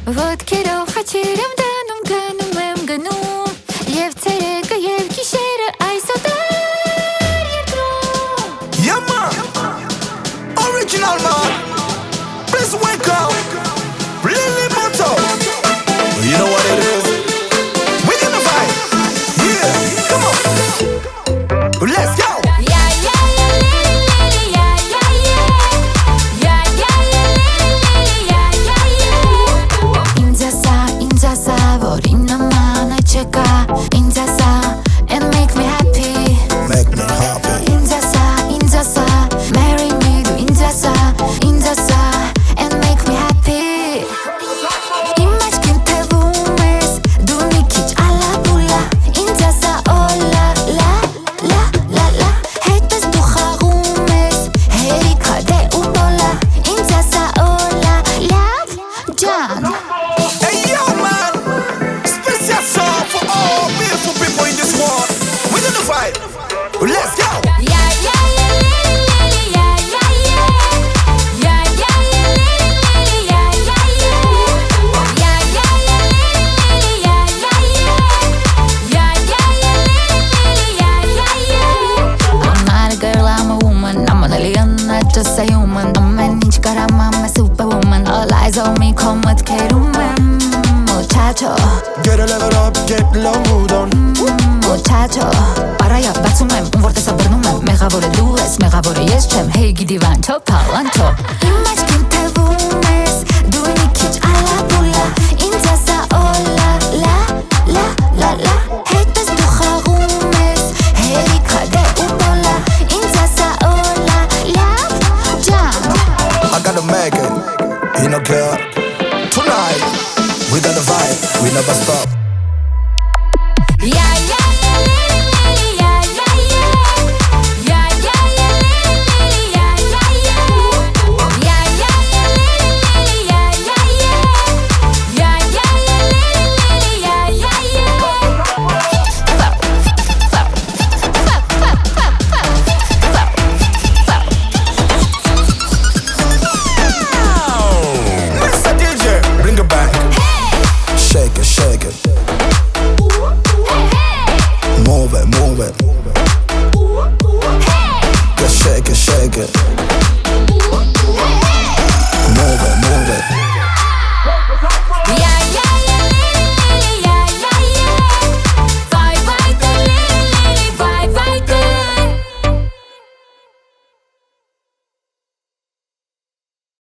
Ոտքի ռոխաչեր եմ դնում, գնում եմ գնում Եվ ցերեկը և գիշերը այս օտար երկրում Yeah man, original man. Please wake up, Lily Moto. You know what it is? We're gonna fight. Yeah, come on. Let's go. And make me happy. Make me happy. 인자사, marry me. Do 인자사, and make me happy. Image que te vumes, duni kiç ala bula. 인자사, oh la la la la la. Haters du kharumes, hey kade ubola. 인자사, oh la la, John. Hey yo man, special song for all beautiful people in this world. We're gonna fight. Let's go. Just a human, man, nincs karam, I'm a superwoman. All eyes on me, come at Keruman. Muchacho, Get a level up, get low, mood on. muchacho. Paraya, batsumem, un vorte saber numem. Megavore dues, megavore yes, chem. Hey, gidivancho, palancho. Image que te vumes, duni kiç ala bula. Injasa, oh la la la la la. Haters du kharumes, hey, kade ubola. Injasa, oh la la, John. I gotta make it, you know, girl. Tonight, we gonna vibe, we never stop.